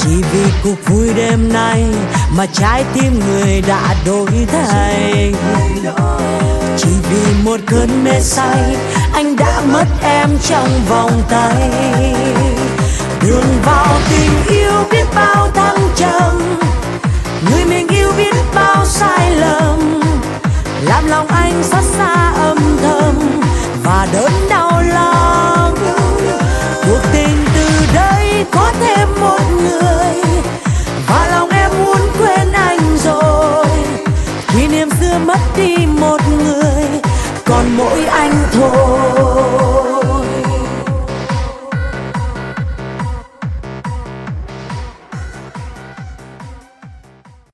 Chỉ vì cuộc vui đêm nay mà trái tim người đã đổi thay. Chỉ vì một cơn mê say anh đã mất em trong vòng tay. Đường vào tình yêu biết bao thăng trầm, người mình yêu biết bao sai lầm, làm lòng anh xót xa âm thầm và đớn đau lòng. Cuộc tình từ đây có thêm một người và lòng em muốn quên anh rồi. Kỷ niệm xưa mất đi một người, còn mỗi anh thôi.